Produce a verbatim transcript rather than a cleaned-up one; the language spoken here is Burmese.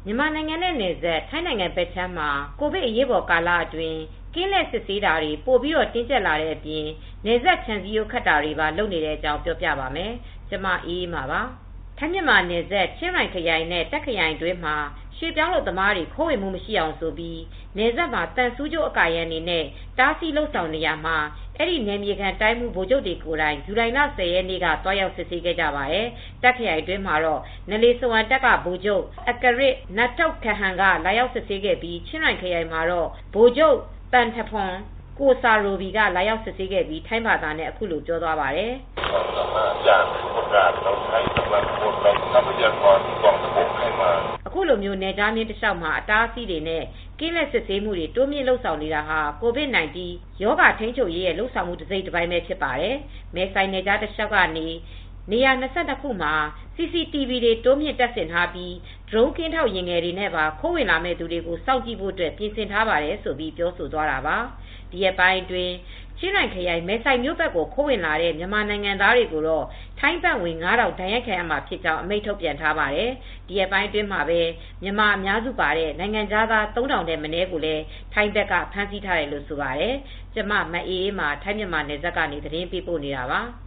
မြန်မာနိုင်ငံနဲ့နယ်စပ်ထိုင်းနိုင်ငံဘက်ခြမ်းမှာကိုဗစ်အရေးပေါ်ကာလအတွင်းကင်းလက်စစ်ဆေးတာတွေပိုပြီးတော့တင်းကျပ်လာတဲ့အပြင်နယ်စပ်ခြံစည်းရိုးခတ်တာတွေပါလုပ်နေတဲ့အကြောင်းပြောပြပါမယ်။ကျမအေးအေးမာပါ။ထိုင်းမြန်မာနယ်စပ်ချင်းရိုင်ခရိုင်နဲ့တက်ခရိုင်တွင်းမှာရွှေပြောင်းလုပ်သမားတွေခိုးဝင်မှုမရှိအောင်ဆိုပြီးနယ်စပ်မှာတန်ဆူးကျိုးအကာရန်နေနဲ့တားဆီးလှုပ်ဆောင်နေရမှာအဲ့ဒီနယ်မြေခံတိုင်းမှုဗိုလ်ချုပ်တွေကိုယ်တိုင်ဇူလိုင်လဆယ်ရက်နေ့ကတွားရောက်စစ်ဆေးခဲ့ကြပါတယ်။တက်ခရိုင်တွင်းမှာတော့နလေစဝမ်တက်ကဗိုလ်ချုပ်အကရစ်နတ်တုတ်ခဟန်ကလာရောက်စစ်ဆေးခဲ့ပြီးချင်းရိုင်ခရိုင်မှာတော့ဗိုလ်ချုပ်တန်ထဖွန်ကိုစာရိုဘီကလာရောက်စစ်ဆေးခဲ့ပြီးထိုင်းဘာသာနဲ့အခုလိုပြောသွားပါတယ်။အခုလိုမျိုးနယ်ကြားမြင့်တစ်လျှောက်မှာအတားအဆီးတွေနဲ့ကင်းလက်စစ်ဆေးမှုတွေတိုးမြင့်လှုပ်ဆောင်နေတာဟာကိုဗစ် ၁၉ ရောဂါထိန်းချုပ်ရေးရဲ့လှုပ်ဆောင်မှုတစ်စိတ်တစ်ပိုင်းပဲဖြစ်ပါတယ်။မဲဆိုင်နယ်ကြားတစ်လျှောက်ကနေနေရာ၂၂ခုမှာ စီစီတီဗီ တွေတိုးမြင့်တပ်ဆင်ထားပြီးဒရုန်းကင်းထောက်ယာဉ်ငယ်တွေနဲ့ပါခိုးဝင်လာမယ့်သူတွေကိုစောင့်ကြည့်ဖို့အတွက်ပြင်ဆင်ထားပါတယ်ဆိုပြီးပြောဆိုသွားတာပါ။ဒီရက်ပိုင်းအတွင်းချင်းရိုင်ခရိုင်မဲဆိုင်မြို့ဘက်ကိုခိုးဝင်လာတဲ့မြန်မာနိုင်ငံသားတွေကိုတော့ထိုင်းဘတ်ငွေငါးထောင်ဒဏ်ရိုက်ခံရမှာဖြစ်ကြောင်းအမိန့်ထုတ်ပြန်ထားပါတယ်။ဒီရက်ပိုင်းအတွင်းမှာပဲမြန်မာအများစုပါတဲ့နိုင်ငံသားသုံးထောင်တဲ့မနည်းကိုလည်းထိုင်းဘက်ကဖမ်းဆီးထားတယ်လို့ဆိုပါတယ်။ကျမမအေးအေးမှာထိုင်းမြန်မာနယ်စပ်ကနေသတင်းပေးပို့နေတာပါ။